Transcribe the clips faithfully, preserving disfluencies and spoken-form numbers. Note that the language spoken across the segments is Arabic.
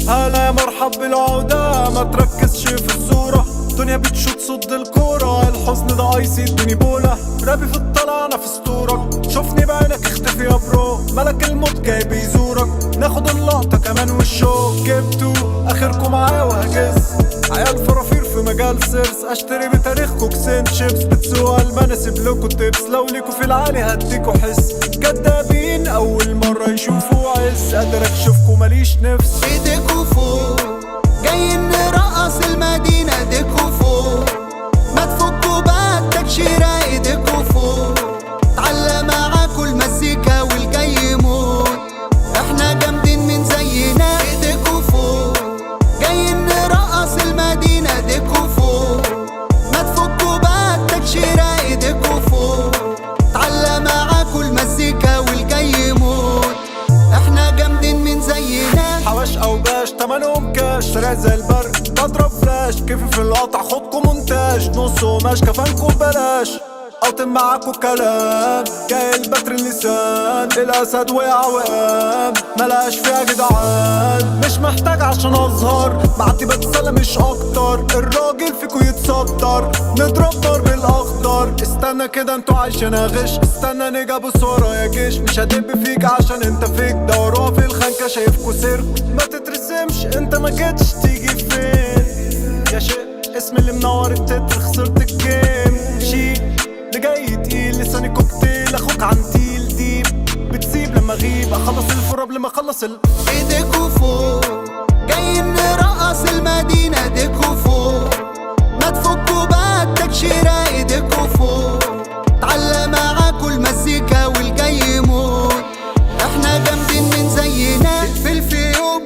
هلا يا مرحب بالعودة، ما تركزش في الصورة، الدنيا بتشوت صد الكورة، الحزن ده ايسي اديني بولا، رابي في الطلعة انا في اسطورك، شوفني بعينك اختفي يا برو، ملك الموت جاي بيزورك، ناخد اللقطة كمان والشو، جبتو اخركم معايا وهجس، عيال فرافير في مجال سيرس، اشتري بتاريخكو كسين شيبس، بتسوق المان اسيب لكو تيبس، لو ليكو في العالي هديكو حس، كدابين اول مرة يشوفوا عز، قادر اكشفكو ماليش نفس. ايديكوا فوق جايين نرقص المدينة، ايديكوا فوق ما تفكوا بقى التكشيرة، ايديكوا فوق تعلى معاكوا المزيكا والجاي يموت، احنا جامدين من زينا، ايديكوا فوق جايين نرقص المدينة، ايديكوا فوق ما تفكوا بقى التكشيرة، ايديكوا فوق تعلى معاكوا المزيكا والجاي يموت، احنا جامدين من زينا. حواش او باش تمنهم كاش، سريع زي البرق بضرب فلاش، كيفي في القطع خدكم مونتاج، نص قماش كفانكم بلاش، قاطم معاكوا كلام، جاي البتر اللسان، الاسد وقع وقام، ملقاش فيها جدعان، مش محتاج عشان اظهر، بعدي بتسلى مش اكتر، الراجل فيكو يتصدر، نضرب ضرب الاخضر، استنى كده انتوا عايشين غش، استنى نيجي بص ورايا جيش، مش هدب فيك عشان انت فيك، دوروها في الخنكة شايفكوا سيرك، ما تترسمش انت ما جيتش تيجي فين، يا شيء اسم اللي منور التتر، خسرت الجيم، شيء اللي جاي تقيل، لساني كوكتيل، اخوك عنتيل ديب، بتسيب لما اغيب، اخلص الفور قبل ما اخلص ال ايديكوا فوق جايين نرقص المدينة، ايديكوا فوق ما تفكوا بقى التكشيرة، ايديكوا فوق تعلى معاكوا المزيكا والجاي يموت، احنا جامدين من زينا، نقفل في يوم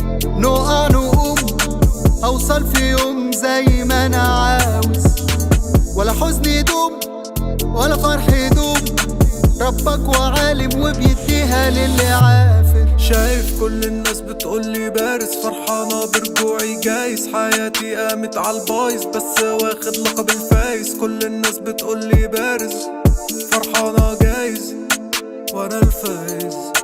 نقع نقوم، اوصل في يوم زي ما انا عاوز، ولا حزن يدوم ولا فرح يدوم، ربك وعالم وبيديها للي عافر. شايف كل الناس بتقولي بارز، فرحانة برجوعي جايز، حياتي قامت عالبايظ، بس واخد لقب الفايز، كل الناس بتقولي بارز، فرحانة جايز وانا الفايز.